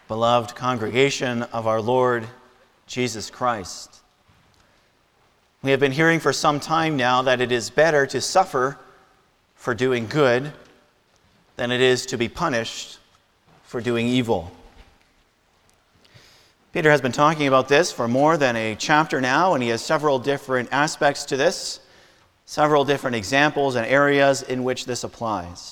beloved congregation of our Lord Jesus Christ. We have been hearing for some time now that it is better to suffer for doing good than it is to be punished for doing evil. Peter has been talking about this for more than a chapter now, and he has several different aspects to this, several different examples and areas in which this applies.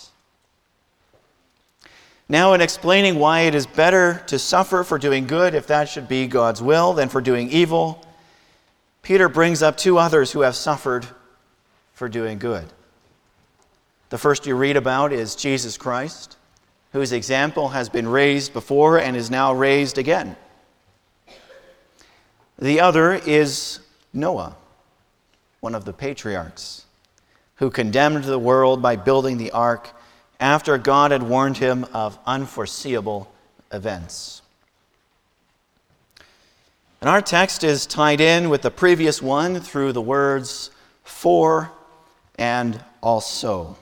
Now, in explaining why it is better to suffer for doing good, if that should be God's will, than for doing evil, Peter brings up two others who have suffered for doing good. The first you read about is Jesus Christ, whose example has been raised before and is now raised again. The other is Noah, one of the patriarchs, who condemned the world by building the ark after God had warned him of unforeseeable events. And our text is tied in with the previous one through the words "for" and "also."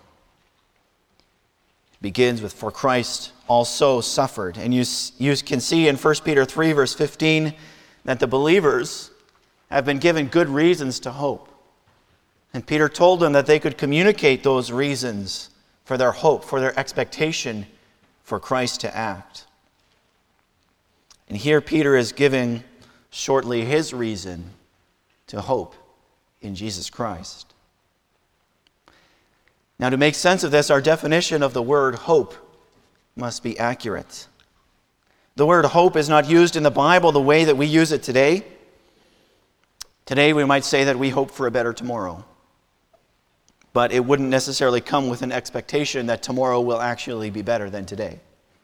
It begins with "for Christ also suffered." And you can see in 1 Peter 3, verse 15, that the believers have been given good reasons to hope. And Peter told them that they could communicate those reasons for their hope, for their expectation for Christ to act. And here Peter is giving shortly his reason to hope in Jesus Christ. Now, to make sense of this, our definition of the word hope must be accurate. The word hope is not used in the Bible the way that we use it today. Today we might say that we hope for a better tomorrow. But it wouldn't necessarily come with an expectation that tomorrow will actually be better than today.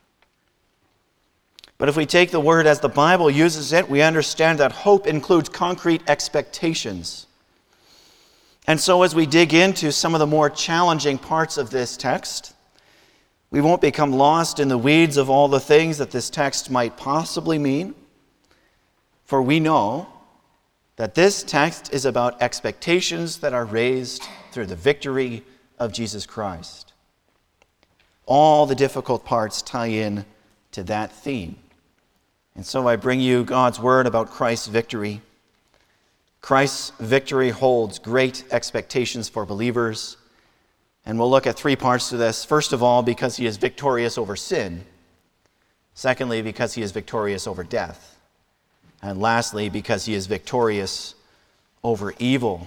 But if we take the word as the Bible uses it, we understand that hope includes concrete expectations. And so as we dig into some of the more challenging parts of this text, we won't become lost in the weeds of all the things that this text might possibly mean, for we know that this text is about expectations that are raised through the victory of Jesus Christ. All the difficult parts tie in to that theme. And so I bring you God's word about Christ's victory. Christ's victory holds great expectations for believers. And we'll look at three parts to this. First of all, because he is victorious over sin. Secondly, because he is victorious over death. And lastly, because he is victorious over evil.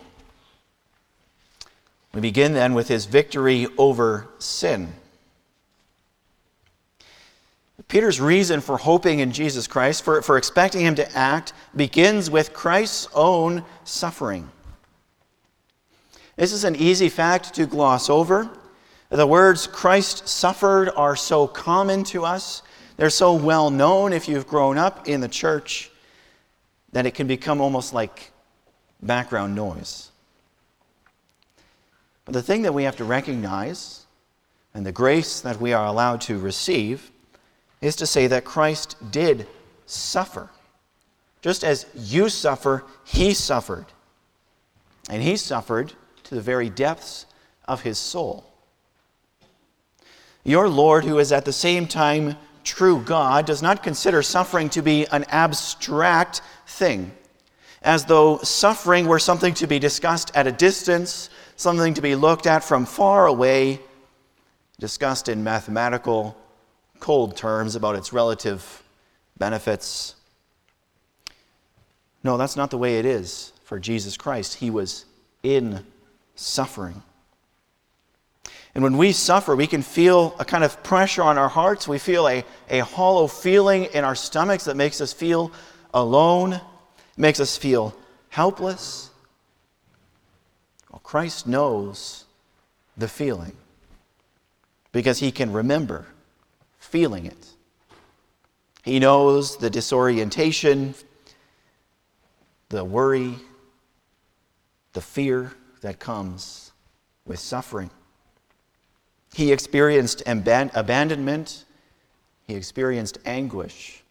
We begin then with his victory over sin. Peter's reason for hoping in Jesus Christ, for expecting him to act, begins with Christ's own suffering. This is an easy fact to gloss over. The words Christ suffered are so common to us. They're so well known if you've grown up in the church that it can become almost like background noise. But the thing that we have to recognize, and the grace that we are allowed to receive, is to say that Christ did suffer. Just as you suffer, he suffered. And he suffered to the very depths of his soul. Your Lord, who is at the same time true God, does not consider suffering to be an abstract thing, as though suffering were something to be discussed at a distance, something to be looked at from far away, discussed in mathematical, cold terms about its relative benefits. No, that's not the way it is for Jesus Christ. He was in suffering. And when we suffer, we can feel a kind of pressure on our hearts. We feel a hollow feeling in our stomachs that makes us feel alone, makes us feel helpless. Well, Christ knows the feeling because he can remember feeling it. He knows the disorientation, the worry, the fear that comes with suffering. He experienced abandonment. He experienced anguish.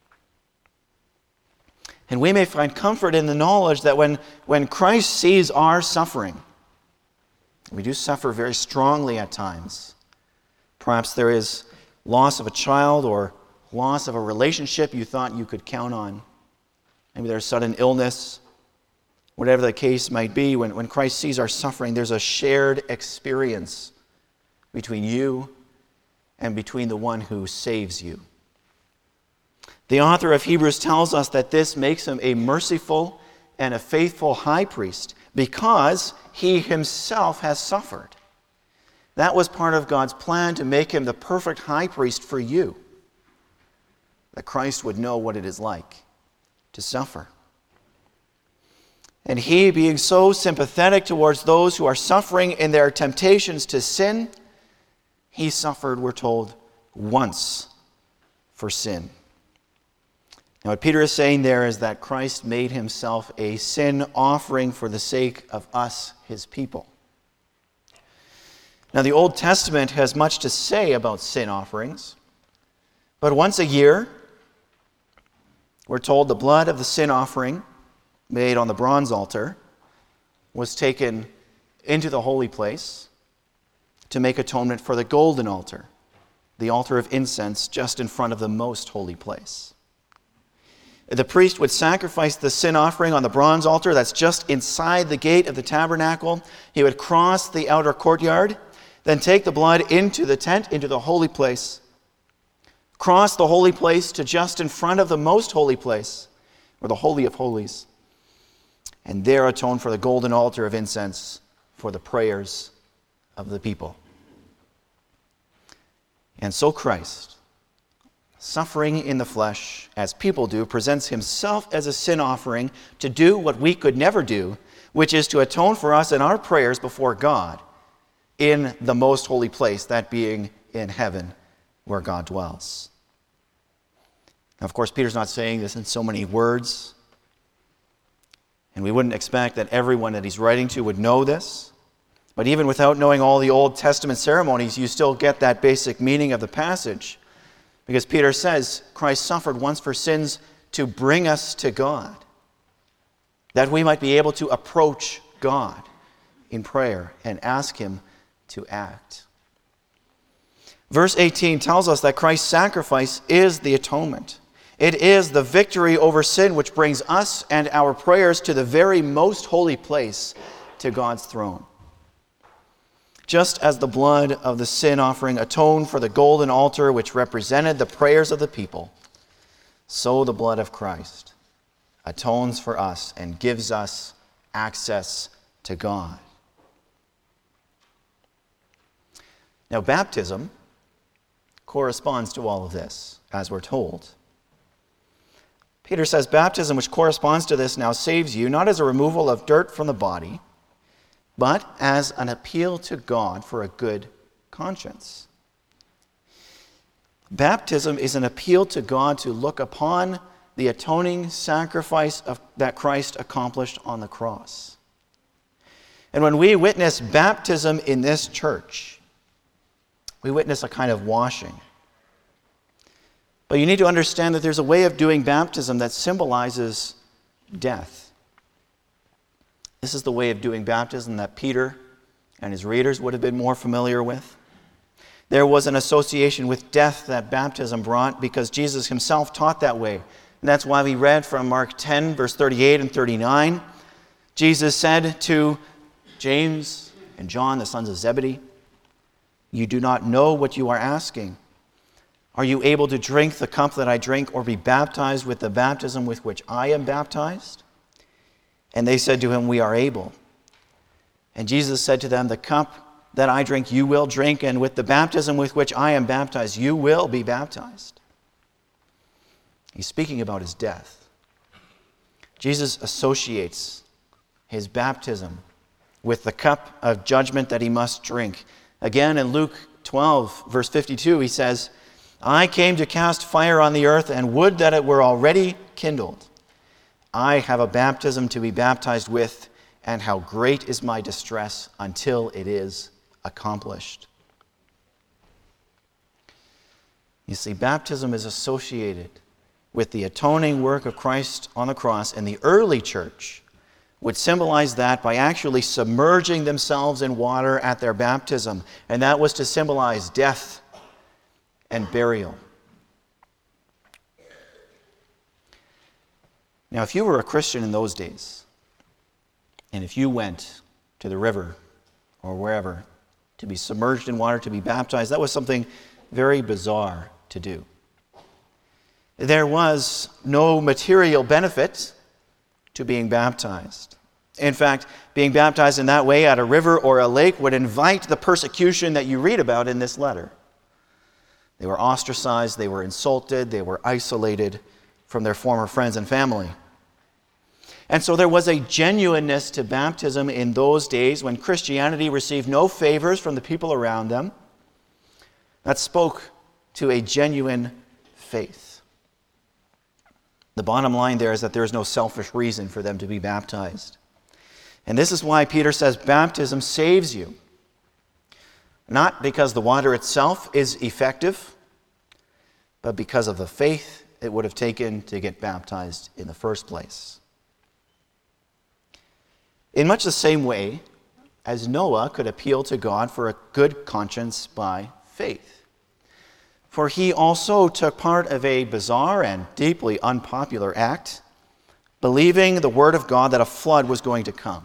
And we may find comfort in the knowledge that when Christ sees our suffering, we do suffer very strongly at times. Perhaps there is loss of a child or loss of a relationship you thought you could count on. Maybe there's sudden illness. Whatever the case might be, when Christ sees our suffering, there's a shared experience between you and between the one who saves you. The author of Hebrews tells us that this makes him a merciful and a faithful high priest because he himself has suffered. That was part of God's plan to make him the perfect high priest for you, that Christ would know what it is like to suffer. And he, being so sympathetic towards those who are suffering in their temptations to sin, he suffered, we're told, once for sin. Now, what Peter is saying there is that Christ made himself a sin offering for the sake of us, his people. Now, the Old Testament has much to say about sin offerings, but once a year, we're told the blood of the sin offering made on the bronze altar was taken into the holy place to make atonement for the golden altar, the altar of incense just in front of the most holy place. The priest would sacrifice the sin offering on the bronze altar that's just inside the gate of the tabernacle. He would cross the outer courtyard, then take the blood into the tent, into the holy place, cross the holy place to just in front of the most holy place, or the Holy of Holies, and there atone for the golden altar of incense for the prayers of the people. And so Christ, suffering in the flesh, as people do, presents himself as a sin offering to do what we could never do, which is to atone for us in our prayers before God in the most holy place, that being in heaven where God dwells. Now, of course, Peter's not saying this in so many words, and we wouldn't expect that everyone that he's writing to would know this. But even without knowing all the Old Testament ceremonies, you still get that basic meaning of the passage. Because Peter says Christ suffered once for sins to bring us to God, that we might be able to approach God in prayer and ask him to act. Verse 18 tells us that Christ's sacrifice is the atonement. It is the victory over sin which brings us and our prayers to the very most holy place, to God's throne. Just as the blood of the sin offering atoned for the golden altar which represented the prayers of the people, so the blood of Christ atones for us and gives us access to God. Now, baptism corresponds to all of this, as we're told. Peter says baptism, which corresponds to this, now saves you, not as a removal of dirt from the body, but as an appeal to God for a good conscience. Baptism is an appeal to God to look upon the atoning sacrifice that Christ accomplished on the cross. And when we witness baptism in this church, we witness a kind of washing. But you need to understand that there's a way of doing baptism that symbolizes death. This is the way of doing baptism that Peter and his readers would have been more familiar with. There was an association with death that baptism brought because Jesus himself taught that way. And that's why we read from Mark 10, verse 38 and 39. Jesus said to James and John, the sons of Zebedee, "You do not know what you are asking. Are you able to drink the cup that I drink, or be baptized with the baptism with which I am baptized?" And they said to him, "We are able." And Jesus said to them, "The cup that I drink you will drink, and with the baptism with which I am baptized you will be baptized." He's speaking about his death. Jesus associates his baptism with the cup of judgment that he must drink. Again, in Luke 12, verse 52, he says, "I came to cast fire on the earth, and would that it were already kindled. I have a baptism to be baptized with, and how great is my distress until it is accomplished." You see, baptism is associated with the atoning work of Christ on the cross, and the early church would symbolize that by actually submerging themselves in water at their baptism, and that was to symbolize death and burial. Now, if you were a Christian in those days, and if you went to the river or wherever to be submerged in water, to be baptized, that was something very bizarre to do. There was no material benefit to being baptized. In fact, being baptized in that way at a river or a lake would invite the persecution that you read about in this letter. They were ostracized, they were insulted, they were isolated from their former friends and family. And so there was a genuineness to baptism in those days when Christianity received no favors from the people around them. That spoke to a genuine faith. The bottom line there is that there is no selfish reason for them to be baptized. And this is why Peter says baptism saves you. Not because the water itself is effective, but because of the faith it would have taken to get baptized in the first place. In much the same way as Noah could appeal to God for a good conscience by faith. For he also took part of a bizarre and deeply unpopular act, believing the word of God that a flood was going to come.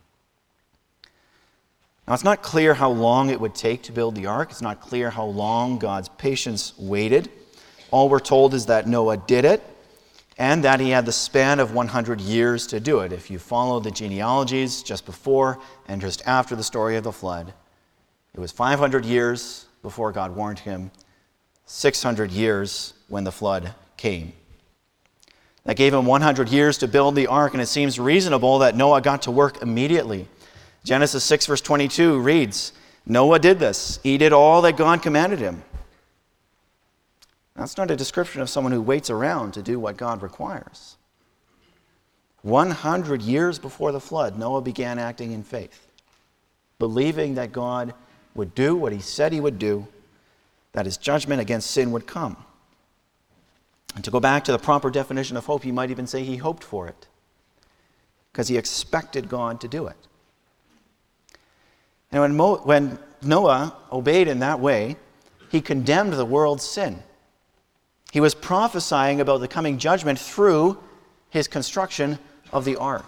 Now, it's not clear how long it would take to build the ark. It's not clear how long God's patience waited. All we're told is that Noah did it, and that he had the span of 100 years to do it. If you follow the genealogies just before and just after the story of the flood, it was 500 years before God warned him, 600 years when the flood came. That gave him 100 years to build the ark, and it seems reasonable that Noah got to work immediately. Genesis 6 verse 22 reads, Noah did this. He did all that God commanded him. That's not a description of someone who waits around to do what God requires. 100 years before the flood, Noah began acting in faith, believing that God would do what he said he would do, that his judgment against sin would come. And to go back to the proper definition of hope, you might even say he hoped for it, because he expected God to do it. And when Noah obeyed in that way, he condemned the world's sin. He was prophesying about the coming judgment through his construction of the ark.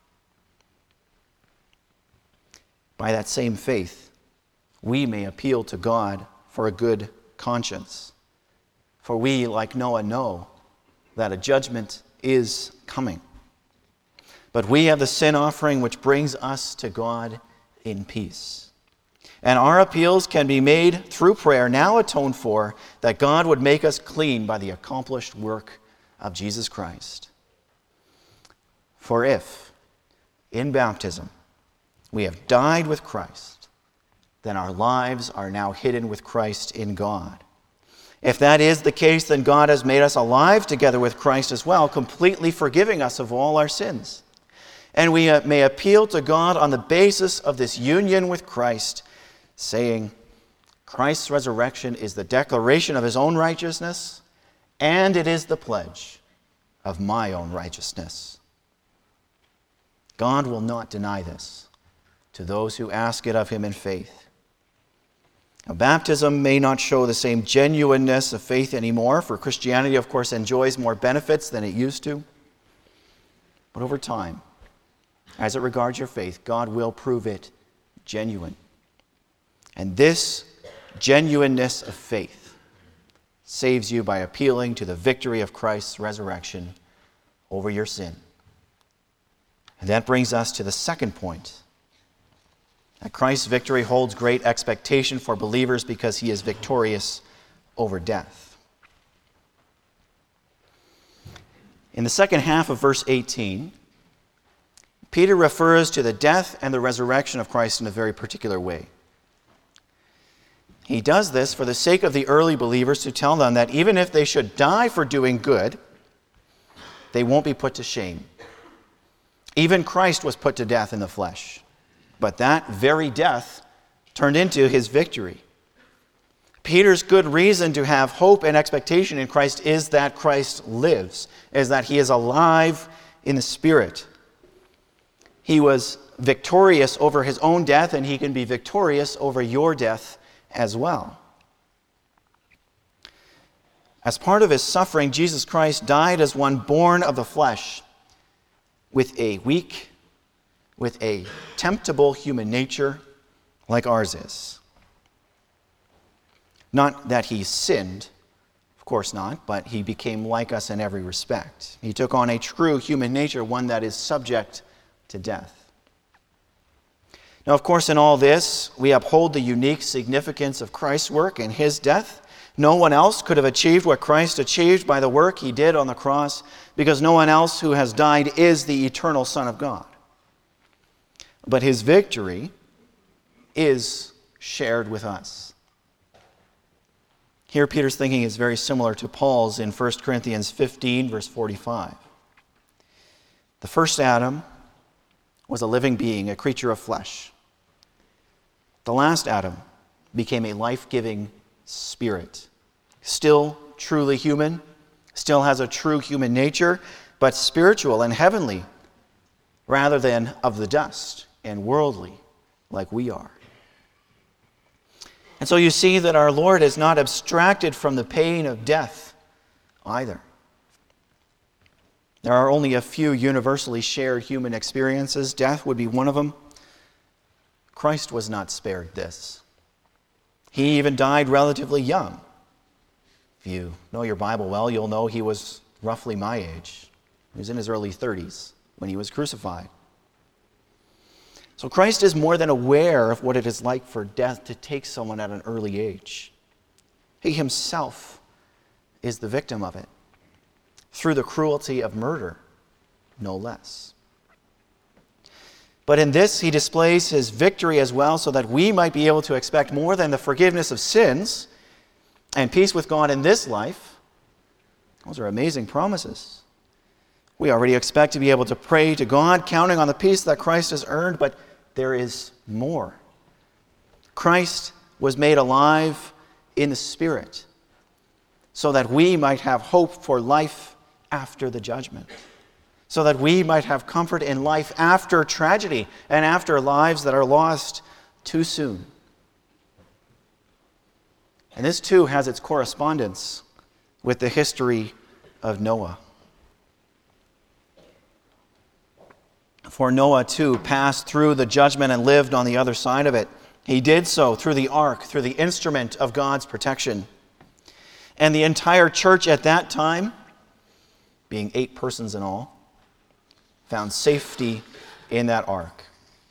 By that same faith, we may appeal to God for a good conscience. For we, like Noah, know that a judgment is coming. But we have the sin offering which brings us to God in peace. And our appeals can be made through prayer, now atoned for, that God would make us clean by the accomplished work of Jesus Christ. For if, in baptism, we have died with Christ, then our lives are now hidden with Christ in God. If that is the case, then God has made us alive together with Christ as well, completely forgiving us of all our sins. And we may appeal to God on the basis of this union with Christ, saying, Christ's resurrection is the declaration of his own righteousness, and it is the pledge of my own righteousness. God will not deny this to those who ask it of him in faith. Now, baptism may not show the same genuineness of faith anymore, for Christianity, of course, enjoys more benefits than it used to. But over time, as it regards your faith, God will prove it genuine. And this genuineness of faith saves you by appealing to the victory of Christ's resurrection over your sin. And that brings us to the second point, that Christ's victory holds great expectation for believers because he is victorious over death. In the second half of verse 18, Peter refers to the death and the resurrection of Christ in a very particular way. He does this for the sake of the early believers to tell them that even if they should die for doing good, they won't be put to shame. Even Christ was put to death in the flesh, but that very death turned into his victory. Peter's good reason to have hope and expectation in Christ is that Christ lives, is that he is alive in the Spirit. He was victorious over his own death, and he can be victorious over your death as well. As part of his suffering, Jesus Christ died as one born of the flesh, with a weak, with a temptable human nature like ours is. Not that he sinned, of course not, but he became like us in every respect. He took on a true human nature, one that is subject to death. Now, of course, in all this, we uphold the unique significance of Christ's work and his death. No one else could have achieved what Christ achieved by the work he did on the cross, because no one else who has died is the eternal Son of God. But his victory is shared with us. Here, Peter's thinking is very similar to Paul's in 1 Corinthians 15, verse 45. The first Adam was a living being, a creature of flesh. The last Adam became a life-giving spirit. Still truly human, still has a true human nature, but spiritual and heavenly, rather than of the dust and worldly like we are. And so you see that our Lord is not abstracted from the pain of death either. There are only a few universally shared human experiences. Death would be one of them. Christ was not spared this. He even died relatively young. If you know your Bible well, you'll know he was roughly my age. He was in his early 30s when he was crucified. So Christ is more than aware of what it is like for death to take someone at an early age. He himself is the victim of it, through the cruelty of murder, no less. But in this, he displays his victory as well, so that we might be able to expect more than the forgiveness of sins and peace with God in this life. Those are amazing promises. We already expect to be able to pray to God, counting on the peace that Christ has earned, but there is more. Christ was made alive in the Spirit so that we might have hope for life after the judgment, so that we might have comfort in life after tragedy and after lives that are lost too soon. And this too has its correspondence with the history of Noah. For Noah, too, passed through the judgment and lived on the other side of it. He did so through the ark, through the instrument of God's protection. And the entire church at that time, being 8 persons in all, found safety in that ark.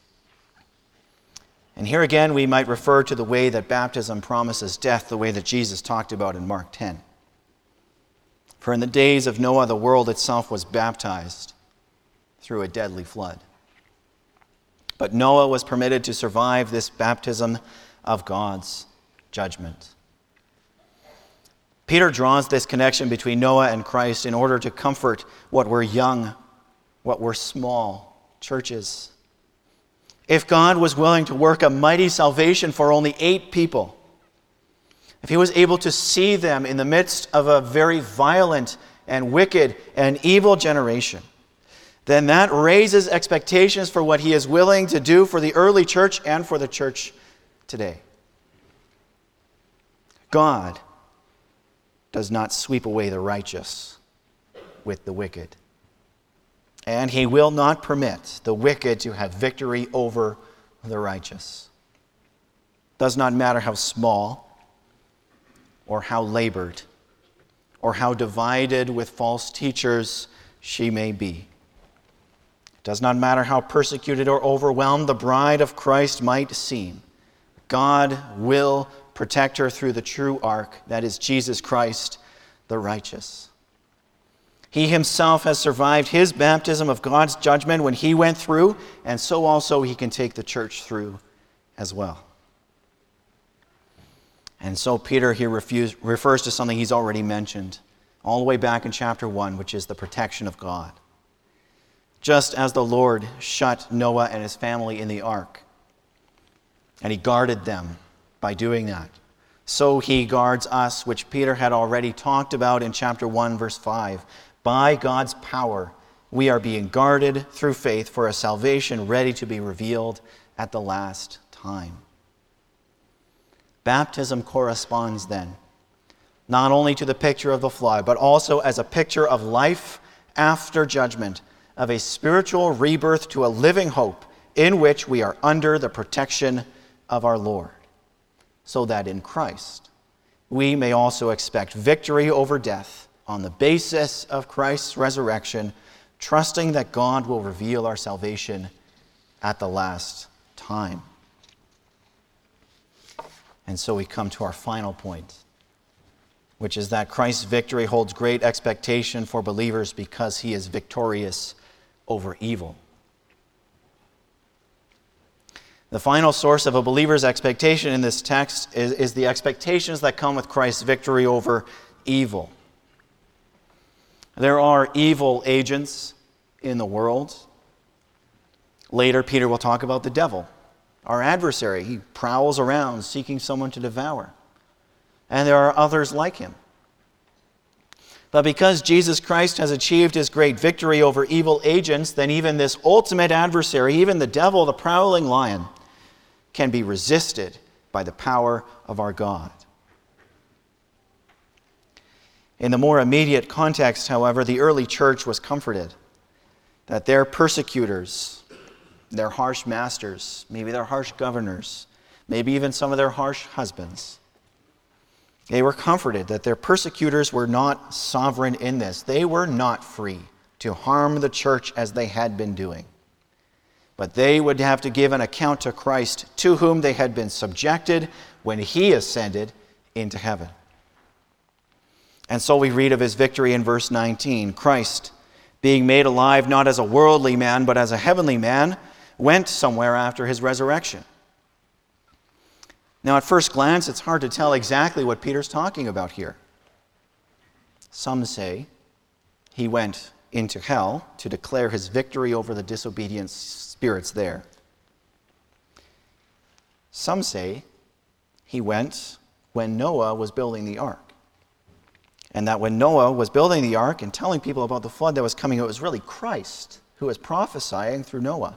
And here again, we might refer to the way that baptism promises death, the way that Jesus talked about in Mark 10. For in the days of Noah, the world itself was baptized through a deadly flood. But Noah was permitted to survive this baptism of God's judgment. Peter draws this connection between Noah and Christ in order to comfort what were young, what were small churches. If God was willing to work a mighty salvation for only 8 people, if he was able to see them in the midst of a very violent and wicked and evil generation, then that raises expectations for what he is willing to do for the early church and for the church today. God does not sweep away the righteous with the wicked. And he will not permit the wicked to have victory over the righteous. Does not matter how small or how labored or how divided with false teachers she may be. It does not matter how persecuted or overwhelmed the bride of Christ might seem. God will protect her through the true ark, that is Jesus Christ, the righteous. He himself has survived his baptism of God's judgment when he went through, and so also he can take the church through as well. And so Peter here refers to something he's already mentioned all the way back in chapter 1, which is the protection of God. Just as the Lord shut Noah and his family in the ark, and he guarded them by doing that, so he guards us, which Peter had already talked about in chapter 1, verse 5. By God's power, we are being guarded through faith for a salvation ready to be revealed at the last time. Baptism corresponds then not only to the picture of the flood, but also as a picture of life after judgment, of a spiritual rebirth to a living hope in which we are under the protection of our Lord, so that in Christ we may also expect victory over death on the basis of Christ's resurrection, trusting that God will reveal our salvation at the last time. And so we come to our final point, which is that Christ's victory holds great expectation for believers because he is victorious over evil. The final source of a believer's expectation in this text is the expectations that come with Christ's victory over evil. There are evil agents in the world. Later, Peter will talk about the devil, our adversary. He prowls around seeking someone to devour. And there are others like him. But because Jesus Christ has achieved his great victory over evil agents, then even this ultimate adversary, even the devil, the prowling lion, can be resisted by the power of our God. In the more immediate context, however, the early church was comforted that their persecutors, their harsh masters, maybe their harsh governors, maybe even some of their harsh husbands, they were comforted that their persecutors were not sovereign in this. They were not free to harm the church as they had been doing. But they would have to give an account to Christ, to whom they had been subjected when he ascended into heaven. And so we read of his victory in verse 19. Christ, being made alive not as a worldly man, but as a heavenly man, went somewhere after his resurrection. Now, at first glance, it's hard to tell exactly what Peter's talking about here. Some say he went into hell to declare his victory over the disobedient spirits there. Some say he went when Noah was building the ark. And that when Noah was building the ark and telling people about the flood that was coming, it was really Christ who was prophesying through Noah.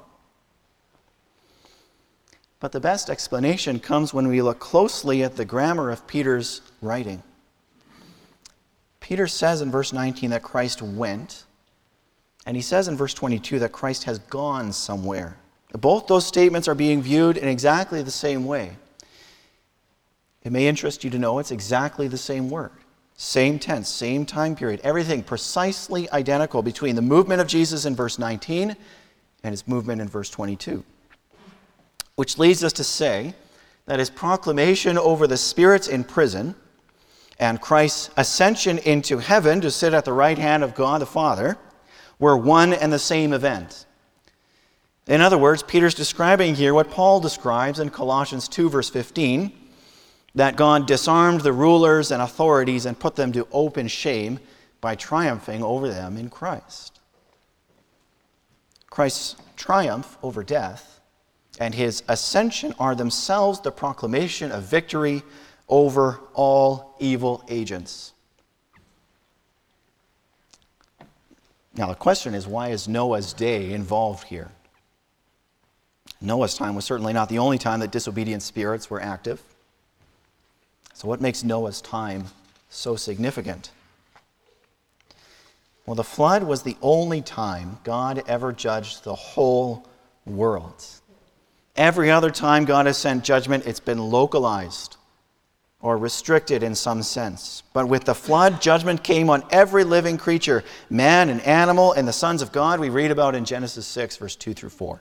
But the best explanation comes when we look closely at the grammar of Peter's writing. Peter says in verse 19 that Christ went, and he says in verse 22 that Christ has gone somewhere. Both those statements are being viewed in exactly the same way. It may interest you to know it's exactly the same word. Same tense, same time period, everything precisely identical between the movement of Jesus in verse 19 and his movement in verse 22. Which leads us to say that his proclamation over the spirits in prison and Christ's ascension into heaven to sit at the right hand of God the Father were one and the same event. In other words, Peter's describing here what Paul describes in Colossians 2, verse 15, that God disarmed the rulers and authorities and put them to open shame by triumphing over them in Christ. Christ's triumph over death and his ascension are themselves the proclamation of victory over all evil agents. Now, the question is, why is Noah's day involved here? Noah's time was certainly not the only time that disobedient spirits were active. So what makes Noah's time so significant? Well, the flood was the only time God ever judged the whole world. Every other time God has sent judgment, it's been localized or restricted in some sense. But with the flood, judgment came on every living creature, man and animal, and the sons of God we read about in Genesis 6, verse 2 through 4.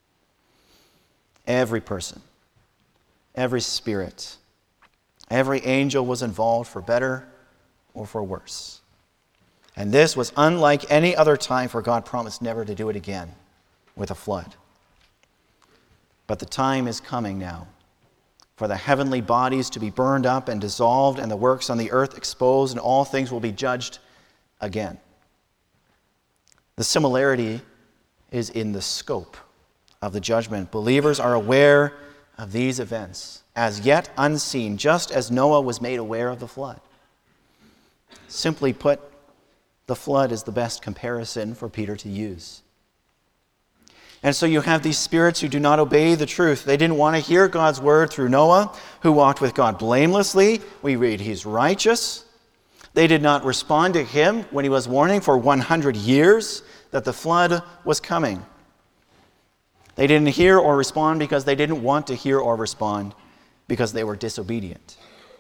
Every person, every spirit, every angel was involved for better or for worse. And this was unlike any other time, for God promised never to do it again with a flood. But the time is coming now for the heavenly bodies to be burned up and dissolved and the works on the earth exposed, and all things will be judged again. The similarity is in the scope of the judgment. Believers are aware of these events, as yet unseen, just as Noah was made aware of the flood. Simply put, the flood is the best comparison for Peter to use. And so you have these spirits who do not obey the truth. They didn't want to hear God's word through Noah, who walked with God blamelessly. We read he's righteous. They did not respond to him when he was warning for 100 years that the flood was coming. They didn't hear or respond because they didn't want to hear or respond because they were disobedient.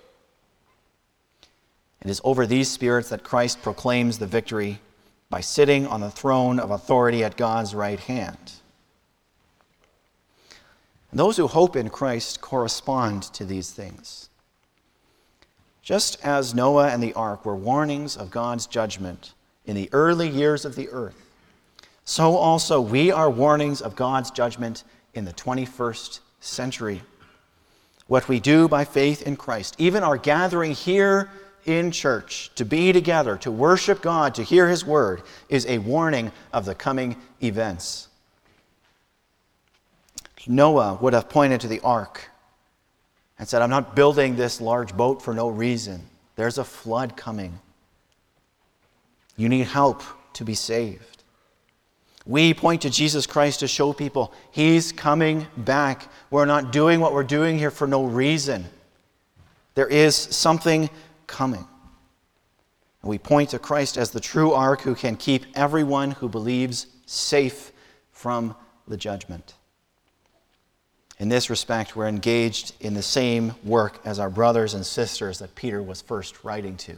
It is over these spirits that Christ proclaims the victory by sitting on the throne of authority at God's right hand. Those who hope in Christ correspond to these things. Just as Noah and the ark were warnings of God's judgment in the early years of the earth, so also we are warnings of God's judgment in the 21st century. What we do by faith in Christ, even our gathering here in church to be together, to worship God, to hear his word, is a warning of the coming events. Noah would have pointed to the ark and said, I'm not building this large boat for no reason. There's a flood coming. You need help to be saved. We point to Jesus Christ to show people he's coming back. We're not doing what we're doing here for no reason. There is something coming. We point to Christ as the true ark who can keep everyone who believes safe from the judgment. In this respect, we're engaged in the same work as our brothers and sisters that Peter was first writing to.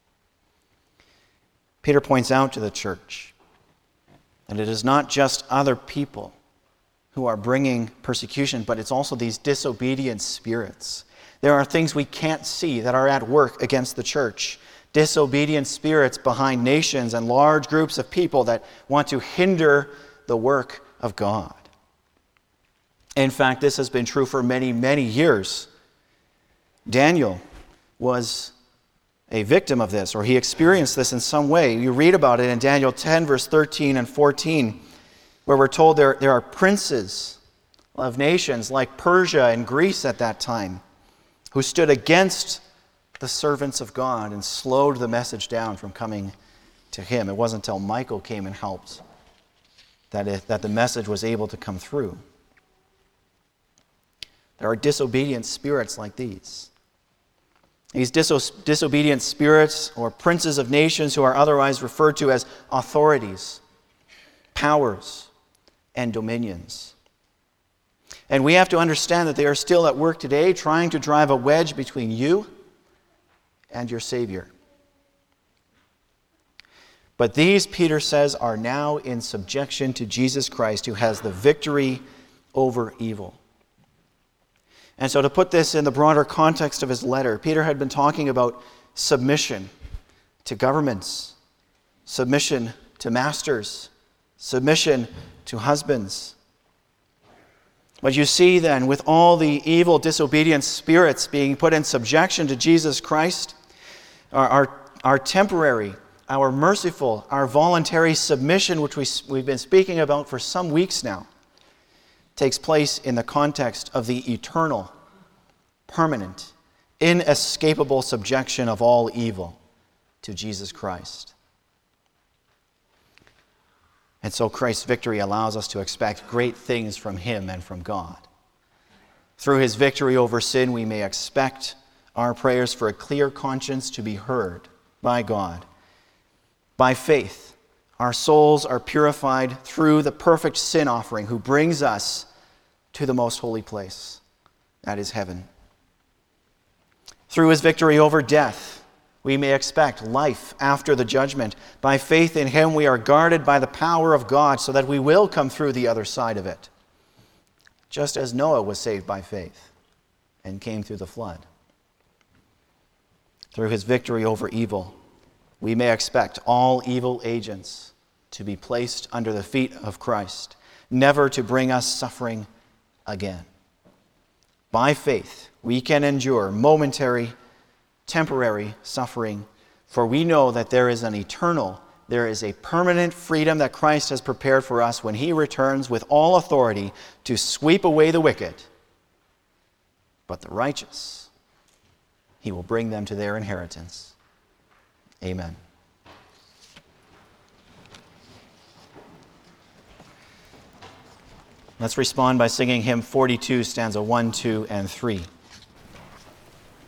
Peter points out to the church that it is not just other people who are bringing persecution, but it's also these disobedient spirits. There are things we can't see that are at work against the church. Disobedient spirits behind nations and large groups of people that want to hinder the work of God. In fact, this has been true for many, many years. Daniel was a victim of this, or he experienced this in some way. You read about it in Daniel 10, verse 13 and 14, where we're told there are princes of nations like Persia and Greece at that time who stood against the servants of God and slowed the message down from coming to him. It wasn't until Michael came and helped that the message was able to come through. There are disobedient spirits like these. These disobedient spirits or princes of nations who are otherwise referred to as authorities, powers, and dominions. And we have to understand that they are still at work today trying to drive a wedge between you and your Savior. But these, Peter says, are now in subjection to Jesus Christ, who has the victory over evil. And so to put this in the broader context of his letter, Peter had been talking about submission to governments, submission to masters, submission to husbands. But you see then, with all the evil, disobedient spirits being put in subjection to Jesus Christ, our temporary, our merciful, our voluntary submission, which we've been speaking about for some weeks now, takes place in the context of the eternal, permanent, inescapable subjection of all evil to Jesus Christ. And so Christ's victory allows us to expect great things from him and from God. Through his victory over sin, we may expect our prayers for a clear conscience to be heard by God. By faith, our souls are purified through the perfect sin offering who brings us to the most holy place, that is heaven. Through his victory over death, we may expect life after the judgment. By faith in him, we are guarded by the power of God so that we will come through the other side of it, just as Noah was saved by faith and came through the flood. Through his victory over evil, we may expect all evil agents to be placed under the feet of Christ, never to bring us suffering again. By faith, we can endure momentary, temporary suffering, for we know that there is a permanent freedom that Christ has prepared for us when he returns with all authority to sweep away the wicked. But the righteous, he will bring them to their inheritance. Amen. Let's respond by singing hymn 42, stanza 1, 2, and 3.